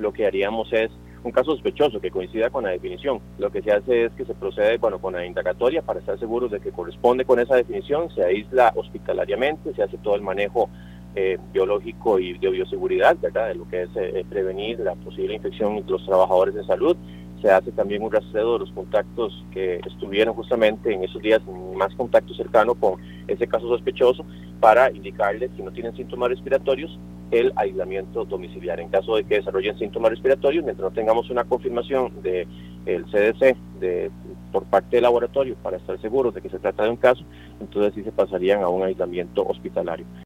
lo que haríamos es un caso sospechoso que coincida con la definición. Lo que se hace es que se procede con la indagatoria para estar seguros de que corresponde con esa definición, se aísla hospitalariamente, se hace todo el manejo biológico y de bioseguridad, ¿verdad?, de lo que es prevenir la posible infección entre los trabajadores de salud. Se hace también un rastreo de los contactos que estuvieron justamente en esos días más contacto cercano con ese caso sospechoso para indicarles, si no tienen síntomas respiratorios, el aislamiento domiciliario. En caso de que desarrollen síntomas respiratorios, mientras no tengamos una confirmación del CDC por parte del laboratorio para estar seguros de que se trata de un caso, entonces sí se pasarían a un aislamiento hospitalario.